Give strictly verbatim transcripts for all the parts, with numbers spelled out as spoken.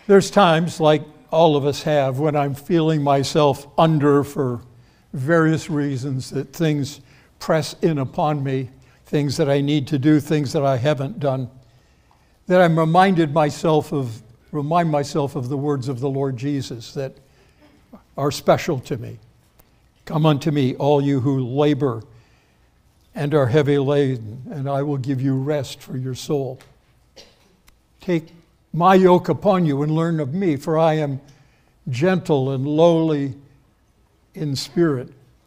There's times, like all of us have, when I'm feeling myself under for various reasons, that things press in upon me, things that I need to do, things that I haven't done, that I'm reminded myself of, remind myself of the words of the Lord Jesus that are special to me. Come unto me, all you who labor and are heavy laden, and I will give you rest for your soul. Take my yoke upon you and learn of me, for I am gentle and lowly in spirit.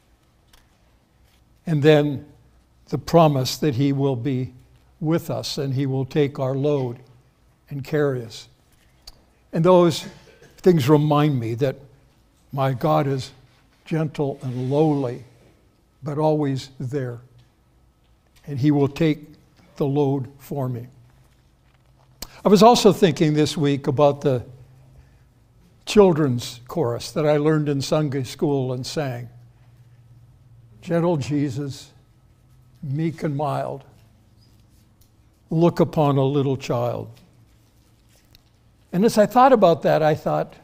And then the promise that he will be with us and he will take our load and carry us. And those things remind me that my God is gentle and lowly, but always there. And he will take the load for me. I was also thinking this week about the children's chorus that I learned in Sunday school and sang. Gentle Jesus, meek and mild, look upon a little child. And as I thought about that, I thought,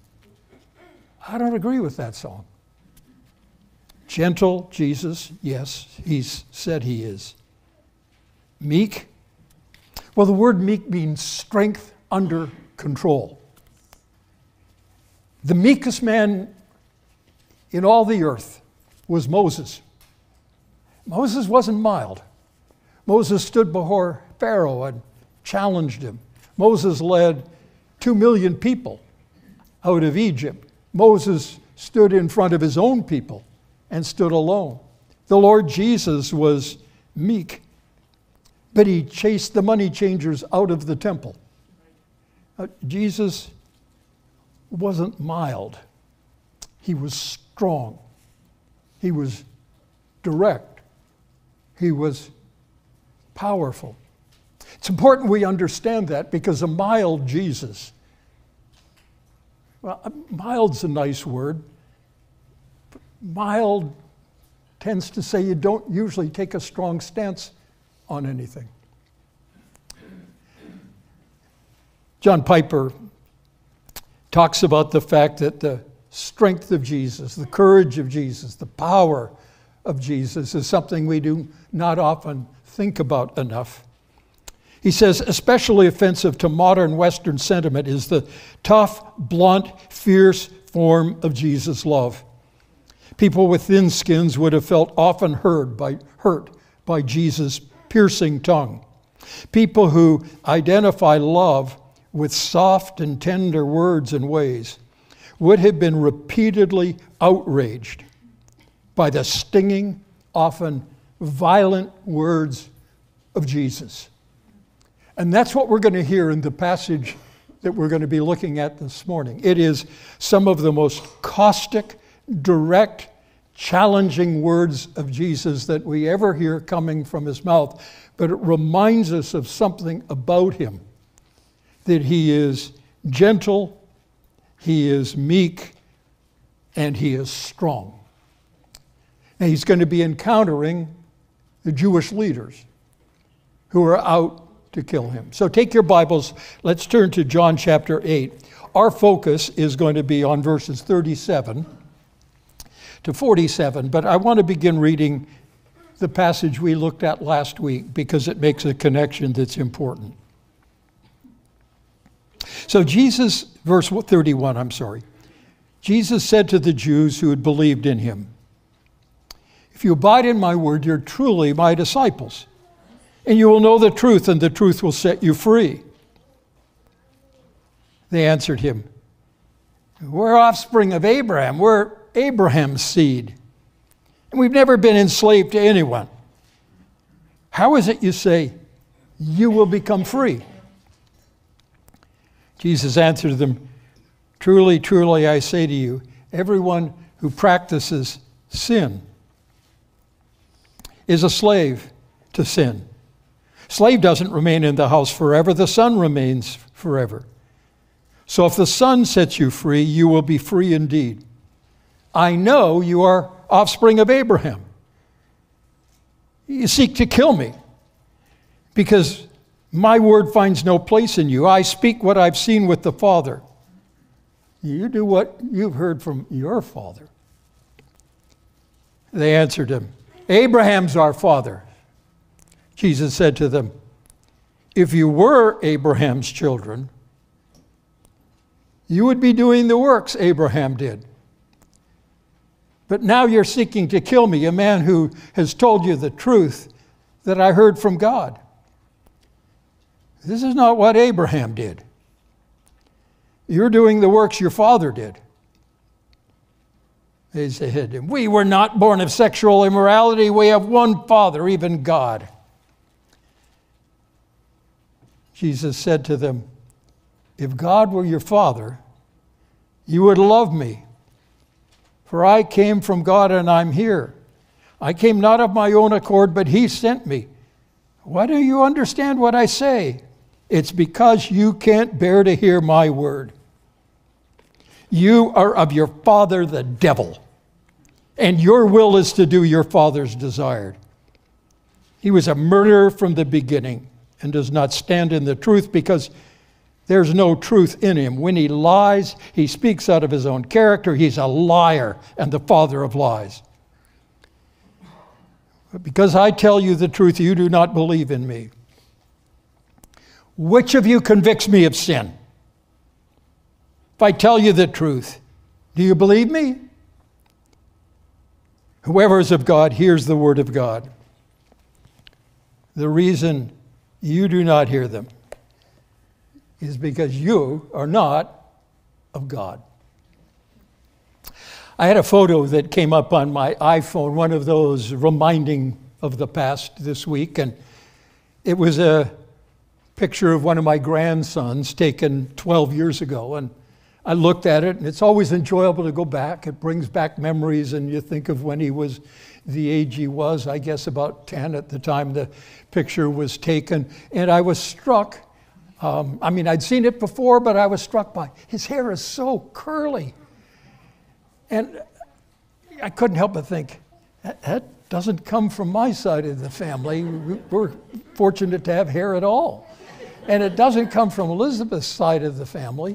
I don't agree with that song. Gentle Jesus, yes, he's said he is. Meek? Well, the word meek means strength under control. The meekest man in all the earth was Moses. Moses wasn't mild. Moses stood before Pharaoh and challenged him. Moses led two million people out of Egypt. Moses stood in front of his own people and stood alone. The Lord Jesus was meek, but he chased the money changers out of the temple. Uh, Jesus wasn't mild. He was strong. He was direct. He was powerful. It's important we understand that, because a mild Jesus, well, mild's a nice word. Mild tends to say you don't usually take a strong stance on anything. John Piper talks about the fact that the strength of Jesus, the courage of Jesus, the power of Jesus is something we do not often think about enough. He says, especially offensive to modern Western sentiment is the tough, blunt, fierce form of Jesus' love. People with thin skins would have felt often hurt by, hurt by Jesus' piercing tongue. People who identify love with soft and tender words and ways would have been repeatedly outraged by the stinging, often violent words of Jesus. And that's what we're going to hear in the passage that we're going to be looking at this morning. It is some of the most caustic, direct, challenging words of Jesus that we ever hear coming from his mouth. But it reminds us of something about him, that he is gentle, he is meek, and he is strong. And he's going to be encountering the Jewish leaders who are out to kill him. So take your Bibles, let's turn to John chapter eight. Our focus is going to be on verses thirty-seven to forty-seven, but I want to begin reading the passage we looked at last week because it makes a connection that's important. So Jesus, verse thirty-one, I'm sorry. Jesus said to the Jews who had believed in him, if you abide in my word, you're truly my disciples, and you will know the truth, and the truth will set you free. They answered him, we're offspring of Abraham. We're Abraham's seed, and we've never been enslaved to anyone. How is it you say you will become free? Jesus answered them, truly, truly, I say to you, everyone who practices sin is a slave to sin. Slave doesn't remain in the house forever. The son remains forever. So if the Son sets you free, you will be free indeed. I know you are offspring of Abraham. You seek to kill me because My word finds no place in you. I speak what I've seen with the Father. You do what you've heard from your father. They answered him, Abraham's our father. Jesus said to them, if you were Abraham's children, you would be doing the works Abraham did. But now you're seeking to kill me, a man who has told you the truth that I heard from God. This is not what Abraham did. You're doing the works your father did. They said, we were not born of sexual immorality. We have one Father, even God. Jesus said to them, if God were your Father, you would love me. For I came from God and I'm here. I came not of my own accord, but he sent me. Why don't you understand what I say? It's because you can't bear to hear my word. You are of your father, the devil, and your will is to do your father's desire. He was a murderer from the beginning and does not stand in the truth because there's no truth in him. When he lies, he speaks out of his own character. He's a liar and the father of lies. But because I tell you the truth, you do not believe in me. Which of you convicts me of sin? If I tell you the truth, do you believe me? Whoever is of God hears the word of God. The reason you do not hear them is because you are not of God. I had a photo that came up on my iPhone, one of those reminding of the past this week, and it was a picture of one of my grandsons taken twelve years ago, and I looked at it, and it's always enjoyable to go back. It brings back memories, and you think of when he was the age he was, I guess about ten at the time the picture was taken. And I was struck, um, I mean, I'd seen it before, but I was struck by his hair is so curly. And I couldn't help but think, that, that doesn't come from my side of the family. We're fortunate to have hair at all. And it doesn't come from Elizabeth's side of the family.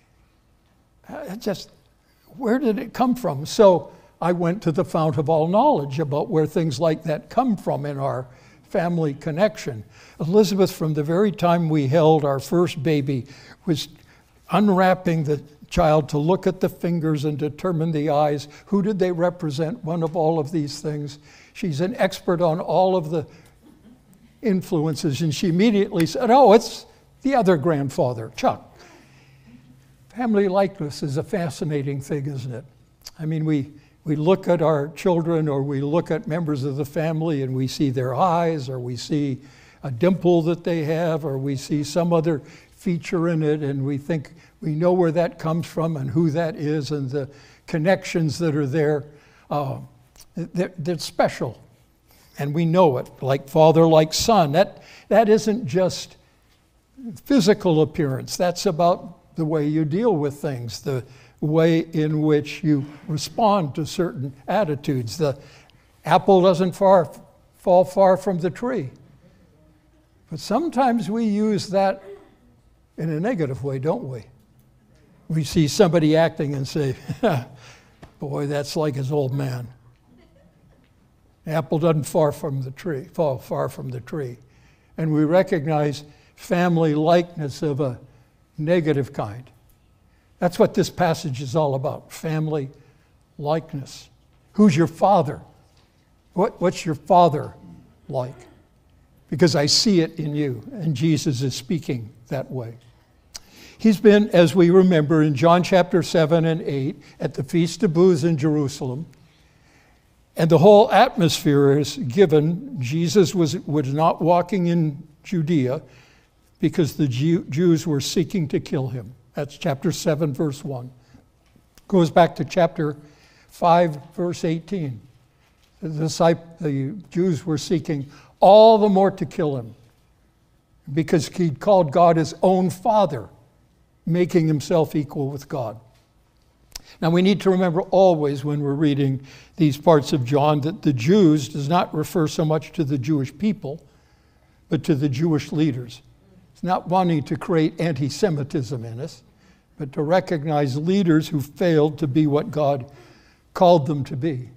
It just, where did it come from? So I went to the fount of all knowledge about where things like that come from in our family connection. Elizabeth, from the very time we held our first baby, was unwrapping the child to look at the fingers and determine the eyes. Who did they represent? One of all of these things. She's an expert on all of the influences, and she immediately said, oh, it's the other grandfather, Chuck. Family likeness is a fascinating thing, isn't it? I mean, we, we look at our children or we look at members of the family and we see their eyes, or we see a dimple that they have, or we see some other feature in it, and we think we know where that comes from and who that is and the connections that are there. Uh, they're, they're special, and we know it, like father, like son. That, that isn't just physical appearance. That's about the way you deal with things, the way in which you respond to certain attitudes. The apple doesn't far, fall far from the tree. But sometimes we use that in a negative way, don't we? We see somebody acting and say, boy, that's like his old man. The apple doesn't far from the tree, fall far from the tree. And we recognize family likeness of a negative kind. That's what this passage is all about, family likeness. Who's your father? What, what's your father like? Because I see it in you, and Jesus is speaking that way. He's been, as we remember, in John chapter seven and eight, at the Feast of Booths in Jerusalem, and the whole atmosphere is given. Jesus was, was not walking in Judea because the Jew, Jews were seeking to kill him. That's chapter seven, verse one. Goes back to chapter five, verse eighteen. The, disciples, the Jews were seeking all the more to kill him because he'd called God his own father, making himself equal with God. Now we need to remember always when we're reading these parts of John that the Jews does not refer so much to the Jewish people, but to the Jewish leaders. It's not wanting to create anti-Semitism in us, but to recognize leaders who failed to be what God called them to be.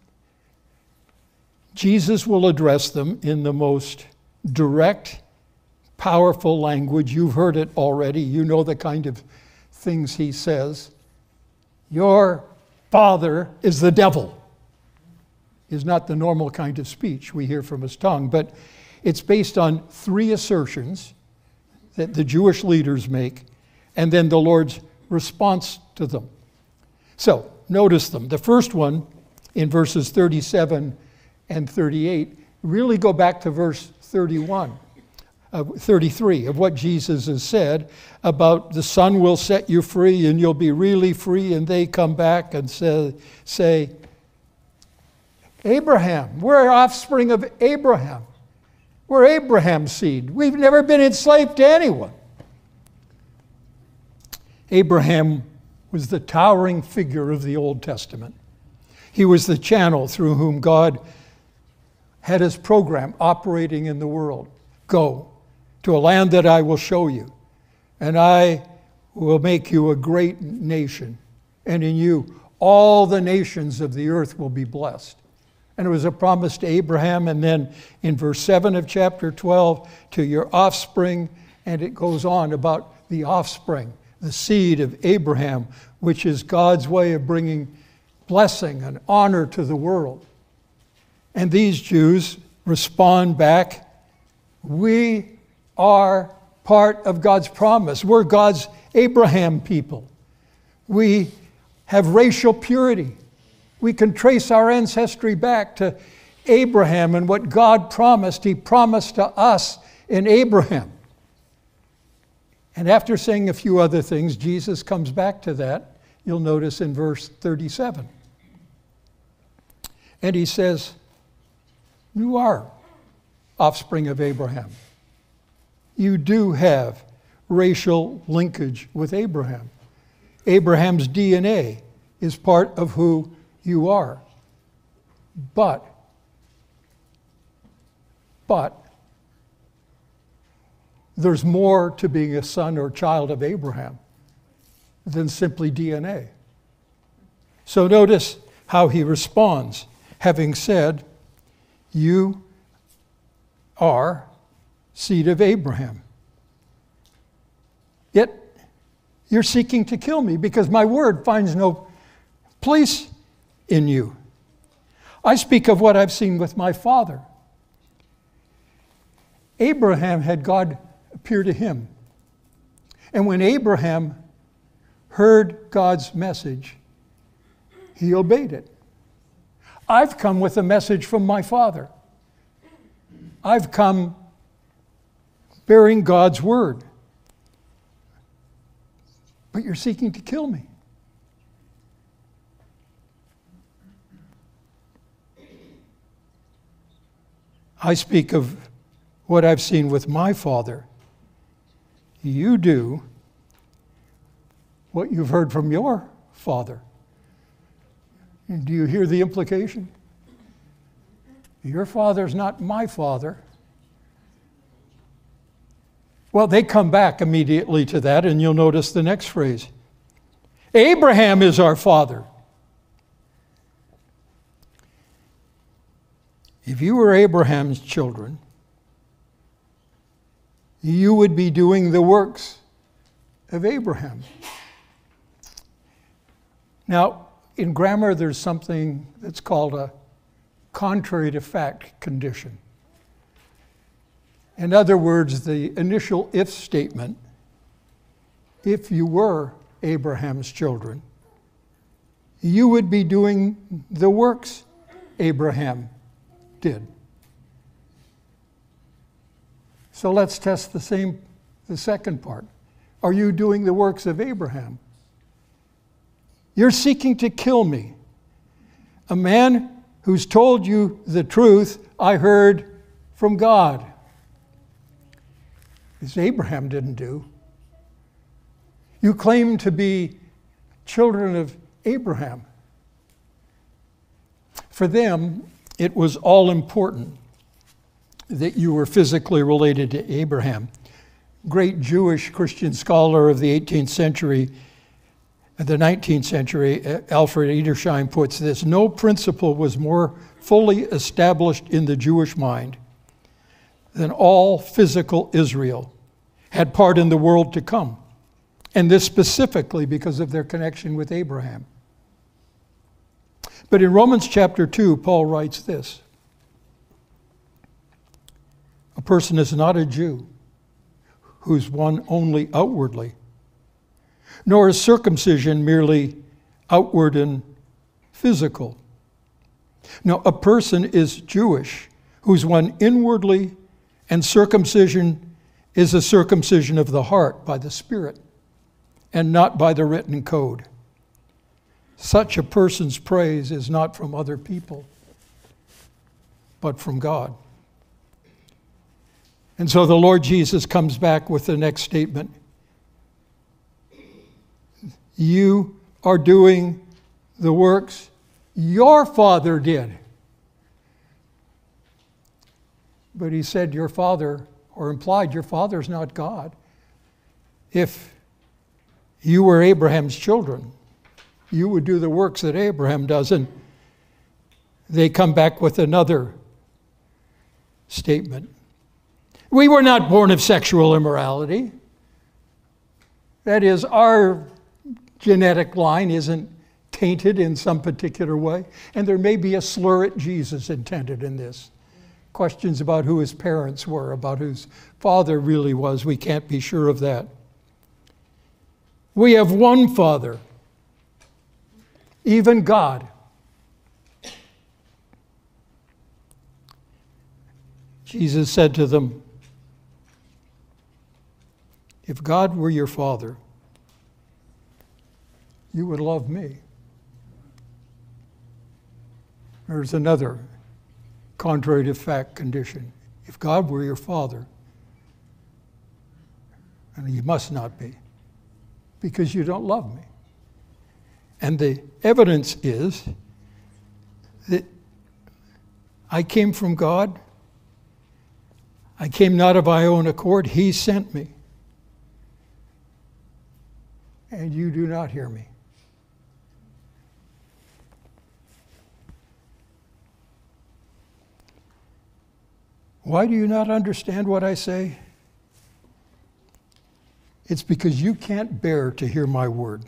Jesus will address them in the most direct, powerful language. You've heard it already. You know the kind of things he says. Your father is the devil, is not the normal kind of speech we hear from his tongue, but it's based on three assertions that the Jewish leaders make, and then the Lord's response to them. So, notice them. The first one, in verses thirty-seven and thirty-eight, really go back to verse thirty-one, uh, thirty-three of what Jesus has said about the Son will set you free and you'll be really free, and they come back and say, say Abraham, we're offspring of Abraham. We're Abraham's seed. We've never been enslaved to anyone. Abraham was the towering figure of the Old Testament. He was the channel through whom God had his program operating in the world. Go to a land that I will show you, and I will make you a great nation, and in you all the nations of the earth will be blessed. And it was a promise to Abraham, and then in verse seven of chapter twelve, to your offspring, and it goes on about the offspring, the seed of Abraham, which is God's way of bringing blessing and honor to the world. And these Jews respond back, we are part of God's promise. We're God's Abraham people. We have racial purity. We can trace our ancestry back to Abraham and what God promised. He promised to us in Abraham. And after saying a few other things, Jesus comes back to that. You'll notice in verse thirty-seven. And he says, you are offspring of Abraham. You do have racial linkage with Abraham. Abraham's D N A is part of who you are. But, but, there's more to being a son or child of Abraham than simply D N A. So notice how he responds, having said, you are seed of Abraham. Yet you're seeking to kill me because my word finds no place in you. I speak of what I've seen with my father. Abraham had God appear to him. And when Abraham heard God's message, he obeyed it. I've come with a message from my Father. I've come bearing God's word. But you're seeking to kill me. I speak of what I've seen with my Father. You do what you've heard from your father. And do you hear the implication? Your father's not my father. Well, they come back immediately to that, and you'll notice the next phrase. Abraham is our father. If you were Abraham's children, you would be doing the works of Abraham. Now, in grammar, there's something that's called a contrary to fact condition. In other words, the initial if statement, if you were Abraham's children, you would be doing the works Abraham did. So let's test the same, the second part. Are you doing the works of Abraham? You're seeking to kill me. A man who's told you the truth I heard from God. This Abraham didn't do. You claim to be children of Abraham. For them, it was all important that you were physically related to Abraham. great Jewish Christian scholar of the eighteenth century, the nineteenth century, Alfred Edersheim, puts this: no principle was more fully established in the Jewish mind than all physical Israel had part in the world to come, and this specifically because of their connection with Abraham. But in Romans chapter two, Paul writes this: a person is not a Jew who's one only outwardly, nor is circumcision merely outward and physical. No, a person is Jewish who's one inwardly, and circumcision is a circumcision of the heart by the Spirit and not by the written code. Such a person's praise is not from other people, but from God. And so the Lord Jesus comes back with the next statement: you are doing the works your father did. But he said your father, or implied your father's not God. If you were Abraham's children, you would do the works that Abraham does. And they come back with another statement: we were not born of sexual immorality. That is, our genetic line isn't tainted in some particular way. And there may be a slur at Jesus intended in this. Questions about who his parents were, about whose father really was. We can't be sure of that. We have one Father, even God. Jesus said to them, if God were your Father, you would love me. There's another contrary to fact condition. If God were your Father, and you must not be, because you don't love me. And the evidence is that I came from God. I came not of my own accord. He sent me. And you do not hear me. Why do you not understand what I say? It's because you can't bear to hear my word.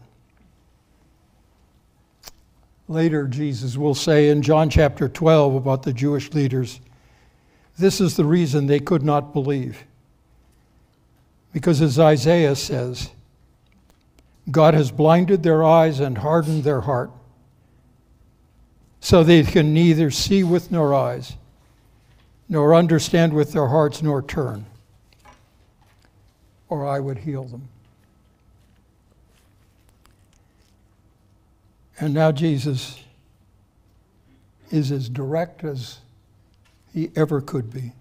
Later, Jesus will say in John chapter twelve about the Jewish leaders, this is the reason they could not believe. Because as Isaiah says, God has blinded their eyes and hardened their heart, so they can neither see with their eyes, nor understand with their hearts, nor turn, or I would heal them. And now Jesus is as direct as he ever could be.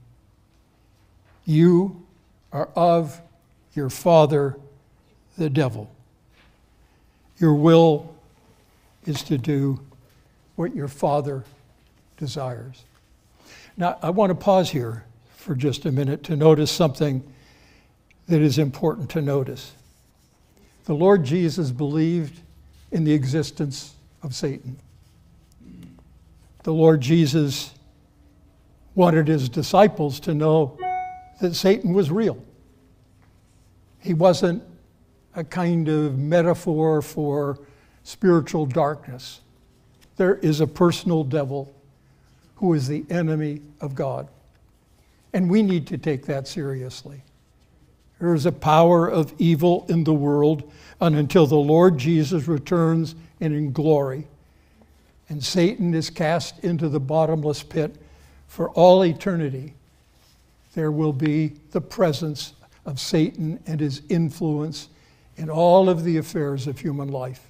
You are of your father, the devil. Your will is to do what your father desires. Now, I want to pause here for just a minute to notice something that is important to notice. The Lord Jesus believed in the existence of Satan. The Lord Jesus wanted his disciples to know that Satan was real. He wasn't a kind of metaphor for spiritual darkness. There is a personal devil who is the enemy of God. And we need to take that seriously. There is a power of evil in the world, and until the Lord Jesus returns and in glory, and Satan is cast into the bottomless pit for all eternity, there will be the presence of Satan and his influence in all of the affairs of human life.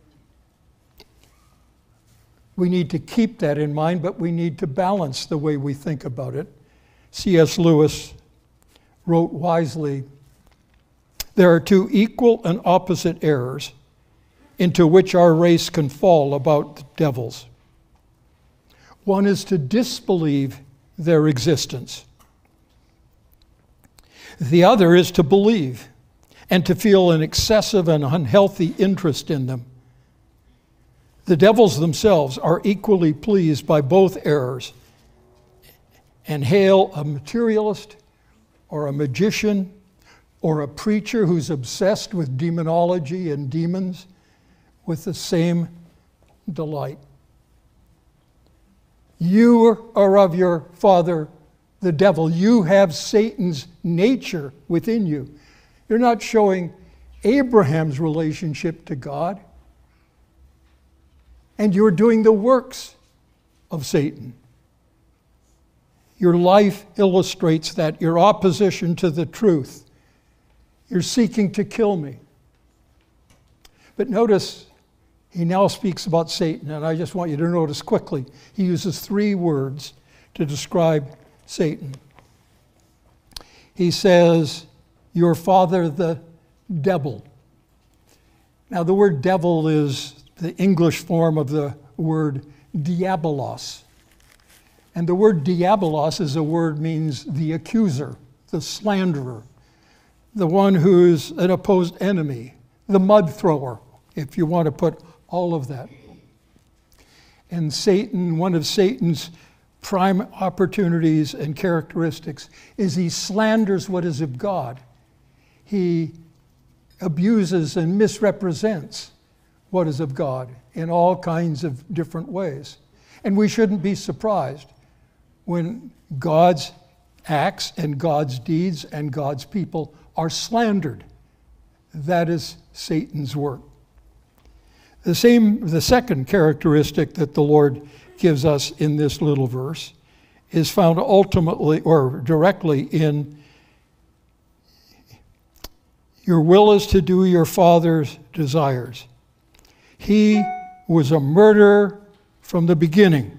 We need to keep that in mind, but we need to balance the way we think about it. C S Lewis wrote wisely, there are two equal and opposite errors into which our race can fall about the devils. One is to disbelieve their existence. The other is to believe and to feel an excessive and unhealthy interest in them. The devils themselves are equally pleased by both errors and hail a materialist or a magician or a preacher who's obsessed with demonology and demons with the same delight. You are of your father, the devil. You have Satan's nature within you. You're not showing Abraham's relationship to God. And you're doing the works of Satan. Your life illustrates that, your opposition to the truth. You're seeking to kill me. But notice, he now speaks about Satan, and I just want you to notice quickly, he uses three words to describe Satan. He says, your father the devil. Now the word devil is the English form of the word diabolos. And the word diabolos is a word means the accuser, the slanderer, the one who's an opposed enemy, the mud thrower, if you want to put all of that. And Satan, one of Satan's prime opportunities and characteristics is he slanders what is of God. He abuses and misrepresents what is of God in all kinds of different ways. And we shouldn't be surprised when God's acts and God's deeds and God's people are slandered. That is Satan's work. The same, the second characteristic that the Lord gives us in this little verse is found ultimately or directly in your will is to do your father's desires. He was a murderer from the beginning.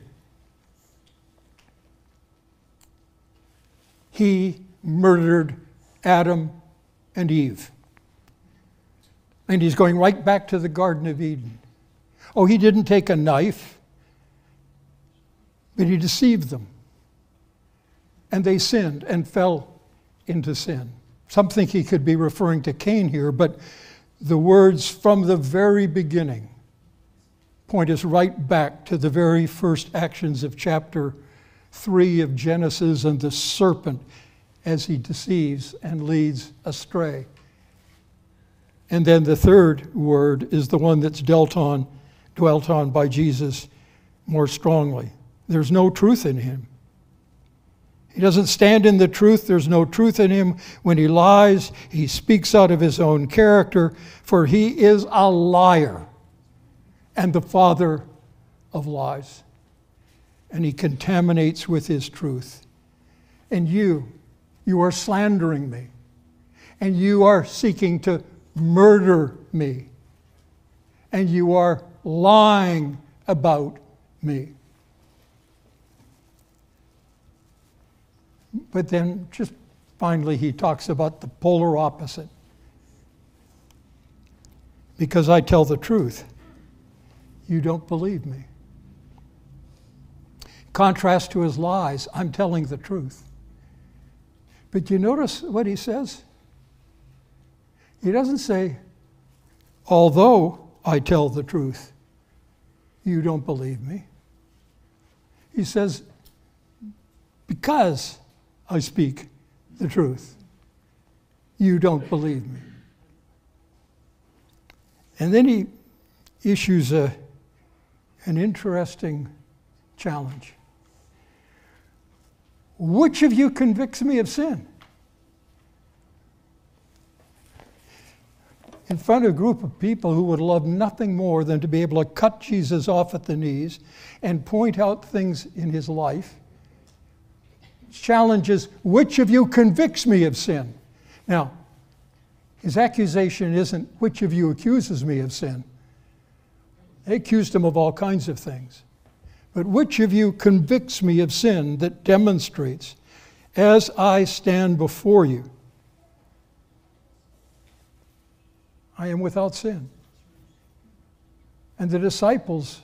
He murdered Adam and Eve. And he's going right back to the Garden of Eden. Oh, he didn't take a knife, but he deceived them. And they sinned and fell into sin. Some think he could be referring to Cain here, but the words from the very beginning point us right back to the very first actions of chapter three of Genesis and the serpent as he deceives and leads astray. And then the third word is the one that's dealt on, dwelt on by Jesus more strongly. There's no truth in him. He doesn't stand in the truth. There's no truth in him. When he lies, he speaks out of his own character, for he is a liar and the father of lies. And he contaminates with his truth. And you, you are slandering me. And you are seeking to murder me. And you are lying about me. But then just finally he talks about the polar opposite. Because I tell the truth, you don't believe me. Contrast to his lies, I'm telling the truth. But you notice what he says? He doesn't say, although I tell the truth, you don't believe me. He says, because I speak the truth, you don't believe me. And then he issues a, an interesting challenge. Which of you convicts me of sin? In front of a group of people who would love nothing more than to be able to cut Jesus off at the knees and point out things in his life, challenges, which of you convicts me of sin? Now, his accusation isn't, which of you accuses me of sin? They accused him of all kinds of things. But which of you convicts me of sin that demonstrates, as I stand before you, I am without sin? And the disciples,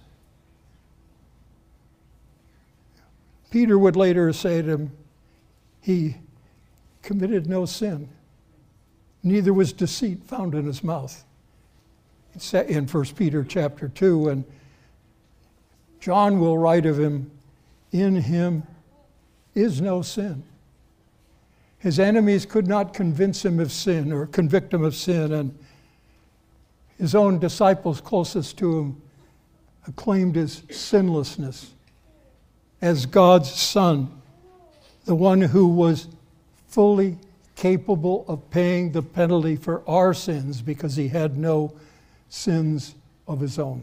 Peter would later say to him, he committed no sin. Neither was deceit found in his mouth. It's in First Peter chapter two, and John will write of him, in him is no sin. His enemies could not convince him of sin or convict him of sin, and his own disciples closest to him acclaimed his sinlessness as God's Son, the one who was fully capable of paying the penalty for our sins because he had no sins of his own.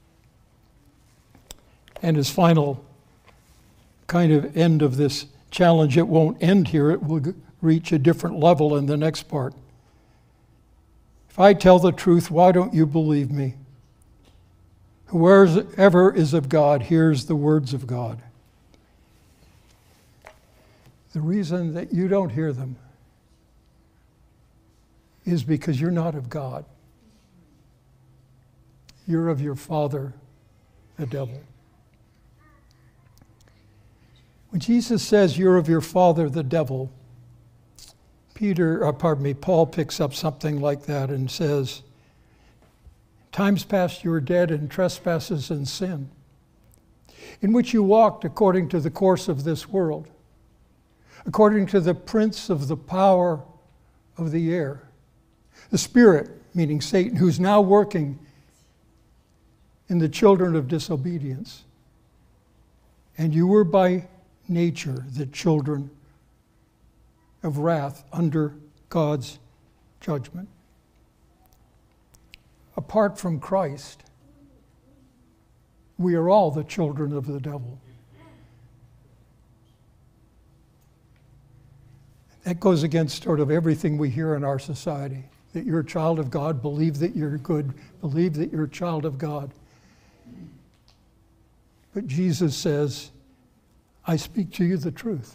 And his final kind of end of this challenge, it won't end here, it will reach a different level in the next part. If I tell the truth, why don't you believe me? Whoever is of God hears the words of God. The reason that you don't hear them is because you're not of God. You're of your father, the devil. When Jesus says you're of your father, the devil, Peter, or pardon me, Paul picks up something like that and says, times past you were dead in trespasses and sin, in which you walked according to the course of this world, according to the prince of the power of the air, the spirit, meaning Satan, who's now working in the children of disobedience. And you were by nature the children of wrath under God's judgment. Apart from Christ, we are all the children of the devil. That goes against sort of everything we hear in our society. That you're a child of God, believe that you're good, believe that you're a child of God. But Jesus says, I speak to you the truth.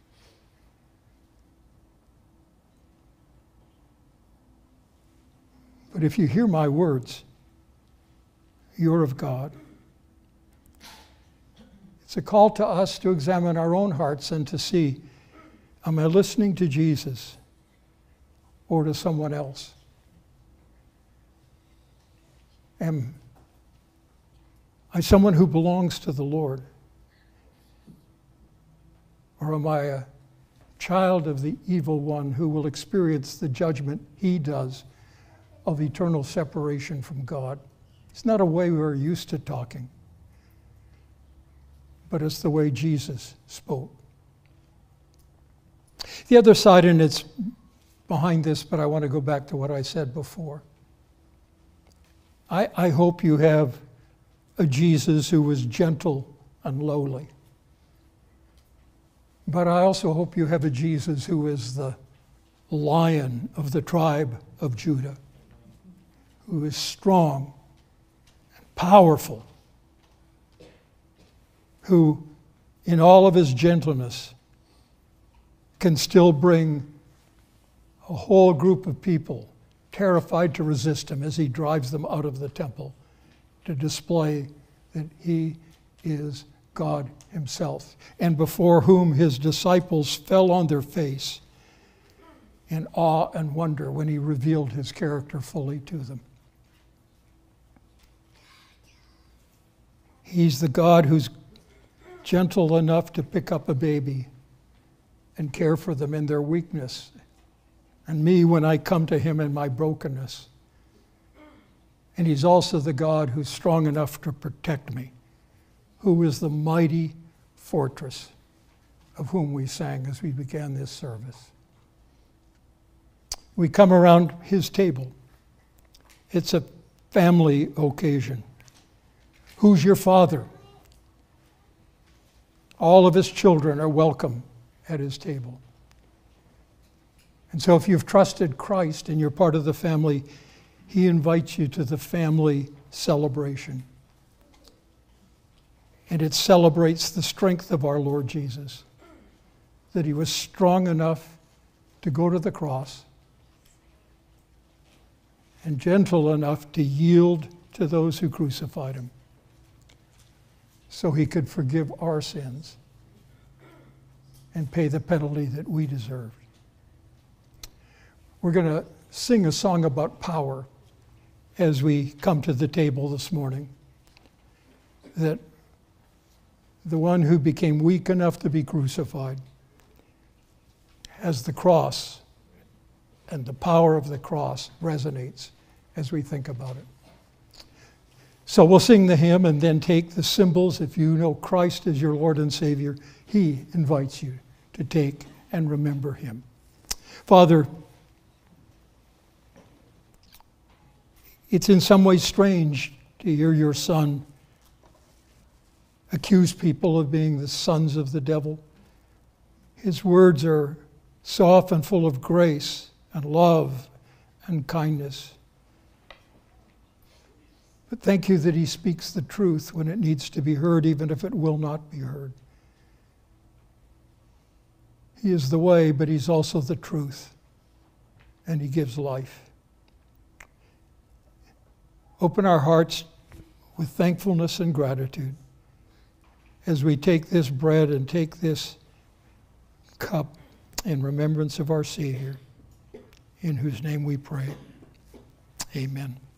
But if you hear my words, you're of God. It's a call to us to examine our own hearts and to see, am I listening to Jesus or to someone else? Am I someone who belongs to the Lord? Or am I a child of the evil one who will experience the judgment he does of eternal separation from God? It's not a way we're used to talking, but it's the way Jesus spoke. The other side, and it's behind this, but I want to go back to what I said before. I, I hope you have a Jesus who was gentle and lowly. But I also hope you have a Jesus who is the Lion of the tribe of Judah, who is strong and powerful, who in all of his gentleness can still bring a whole group of people terrified to resist him as he drives them out of the temple to display that he is God himself, and before whom his disciples fell on their face in awe and wonder when he revealed his character fully to them. He's the God who's gentle enough to pick up a baby and care for them in their weakness, and me when I come to him in my brokenness. And he's also the God who's strong enough to protect me, who is the mighty fortress of whom we sang as we began this service. We come around his table. It's a family occasion. Who's your father? All of his children are welcome at his table. And so if you've trusted Christ and you're part of the family, he invites you to the family celebration. And it celebrates the strength of our Lord Jesus, that he was strong enough to go to the cross and gentle enough to yield to those who crucified him so he could forgive our sins and pay the penalty that we deserved. We're going to sing a song about power as we come to the table this morning. That the one who became weak enough to be crucified has the cross, and the power of the cross resonates as we think about it. So we'll sing the hymn and then take the symbols. If you know Christ as your Lord and Savior, He invites you to take and remember Him. Father, it's in some ways strange to hear your Son accuse people of being the sons of the devil. His words are so often full of grace and love and kindness. But thank you that He speaks the truth when it needs to be heard, even if it will not be heard. He is the way, but He's also the truth, and He gives life. Open our hearts with thankfulness and gratitude as we take this bread and take this cup in remembrance of our Savior, in whose name we pray. Amen.